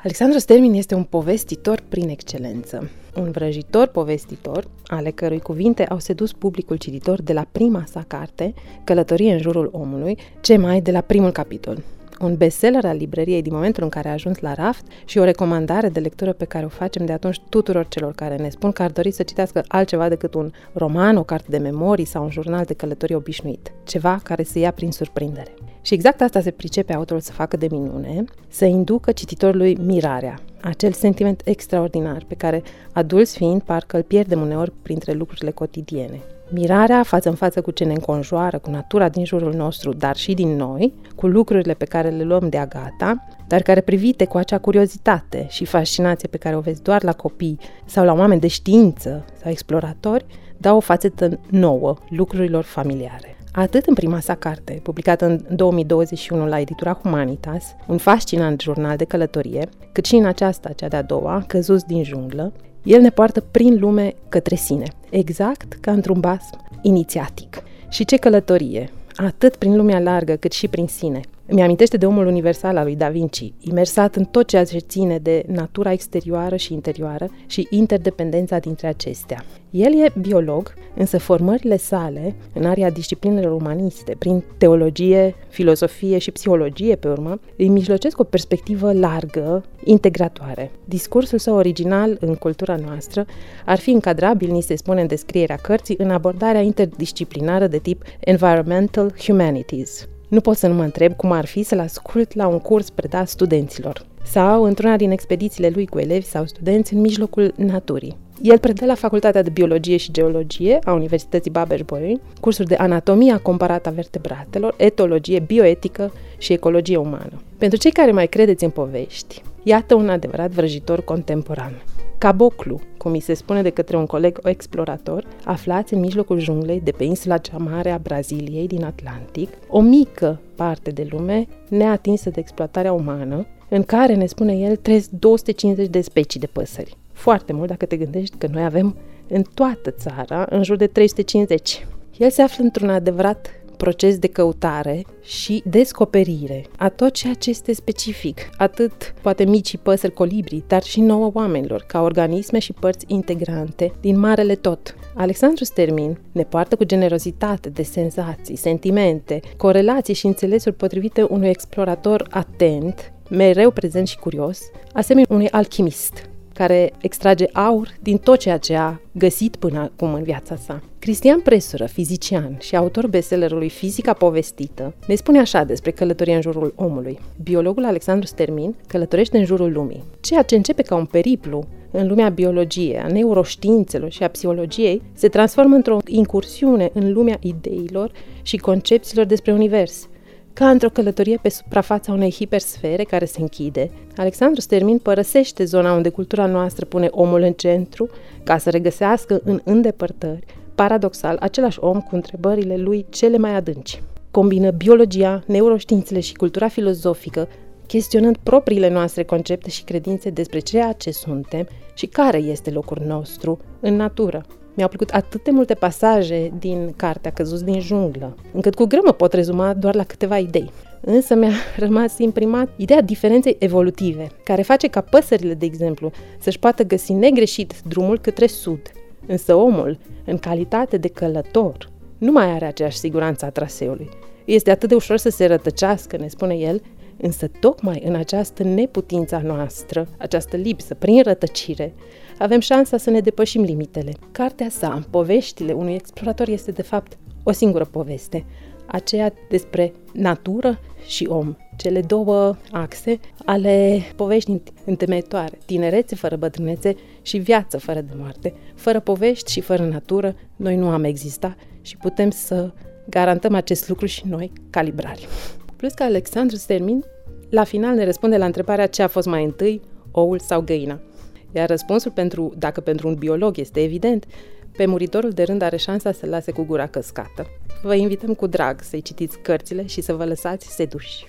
Alexandru Stermin este un povestitor prin excelență, un vrăjitor povestitor, ale cărui cuvinte au sedus publicul cititor de la prima sa carte, Călătorie în jurul omului, ce mai de la primul capitol. Un bestseller al librăriei din momentul în care a ajuns la raft și o recomandare de lectură pe care o facem de atunci tuturor celor care ne spun că ar dori să citească altceva decât un roman, o carte de memorii sau un jurnal de călătorie obișnuit. Ceva care să ia prin surprindere. Și exact asta se pricepe autorul să facă de minune, să inducă cititorului mirarea, acel sentiment extraordinar pe care, adulți fiind, parcă îl pierdem uneori printre lucrurile cotidiene. Mirarea față în față cu ce ne înconjoară, cu natura din jurul nostru, dar și din noi, cu lucrurile pe care le luăm de-a gata, dar care privite cu acea curiozitate și fascinație pe care o vezi doar la copii sau la oameni de știință sau exploratori, dau o fațetă nouă lucrurilor familiare. Atât în prima sa carte, publicată în 2021 la editura Humanitas, un fascinant jurnal de călătorie, cât și în aceasta, cea de-a doua, Căzuți din junglă, el ne poartă prin lume către sine, exact ca într-un basm inițiatic. Și ce călătorie, atât prin lumea largă cât și prin sine. Îmi amintește de omul universal al lui Da Vinci, imersat în tot ceea ce ține de natura exterioară și interioară și interdependența dintre acestea. El e biolog, însă formările sale, în area disciplinelor umaniste, prin teologie, filozofie și psihologie pe urmă, îi mijlocesc o perspectivă largă, integratoare. Discursul său original în cultura noastră ar fi încadrabil, ni se spune în descrierea cărții, în abordarea interdisciplinară de tip Environmental Humanities. Nu pot să nu mă întreb cum ar fi să-l ascult la un curs predat studenților sau într-una din expedițiile lui cu elevi sau studenți în mijlocul naturii. El predă la Facultatea de Biologie și Geologie a Universității Babeș-Bolyai cursuri de anatomia comparată a vertebratelor, etologie, bioetică și ecologie umană. Pentru cei care mai credeți în povești, iată un adevărat vrăjitor contemporan. Caboclu, cum îi se spune de către un coleg explorator, aflați în mijlocul junglei de pe insula cea mare a Braziliei din Atlantic, o mică parte de lume neatinsă de exploatarea umană, în care, ne spune el, trăiesc 250 de specii de păsări. Foarte mult dacă te gândești că noi avem în toată țara în jur de 350. El se află într-un adevărat proces de căutare și descoperire a tot ceea ce este specific, atât poate micii păsări colibri, dar și nouă oamenilor, ca organisme și părți integrante din marele tot. Alexandru Stermin ne poartă cu generozitate de senzații, sentimente, corelații și înțelesuri potrivite unui explorator atent, mereu prezent și curios, asemenea unui alchimist care extrage aur din tot ceea ce a găsit până acum în viața sa. Cristian Presură, fizician și autor bestsellerului Fizica povestită, ne spune așa despre călătoria în jurul omului. Biologul Alexandru Stermin călătorește în jurul lumii. Ceea ce începe ca un periplu în lumea biologiei, a neuroștiințelor și a psihologiei, se transformă într-o incursiune în lumea ideilor și concepțiilor despre univers. Ca într-o călătorie pe suprafața unei hipersfere care se închide, Alexandru Stermin părăsește zona unde cultura noastră pune omul în centru ca să regăsească în îndepărtări, paradoxal, același om cu întrebările lui cele mai adânci. Combină biologia, neuroștiințele și cultura filozofică, chestionând propriile noastre concepte și credințe despre ceea ce suntem și care este locul nostru în natură. Mi-au plăcut atât de multe pasaje din cartea Căzuți din junglă, încât cu greu mă pot rezuma doar la câteva idei. Însă mi-a rămas imprimat ideea diferenței evolutive, care face ca păsările, de exemplu, să-și poată găsi negreșit drumul către sud. Însă omul, în calitate de călător, nu mai are aceeași siguranță a traseului. Este atât de ușor să se rătăcească, ne spune el, însă tocmai în această neputință a noastră, această lipsă prin rătăcire, avem șansa să ne depășim limitele. Cartea sa, Poveștile unui explorator, este de fapt o singură poveste, aceea despre natură și om, cele două axe ale poveștii întemeitoare, tinerețe fără bătrânețe și viață fără de moarte. Fără povești și fără natură, noi nu am existat și putem să garantăm acest lucru și noi, ca librari. Plus că Alexandru Stermin, la final, ne răspunde la întrebarea ce a fost mai întâi, oul sau găina. Iar răspunsul, dacă pentru un biolog este evident, pe muritorul de rând are șansa să-l lase cu gura căscată. Vă invităm cu drag să-i citiți cărțile și să vă lăsați seduși.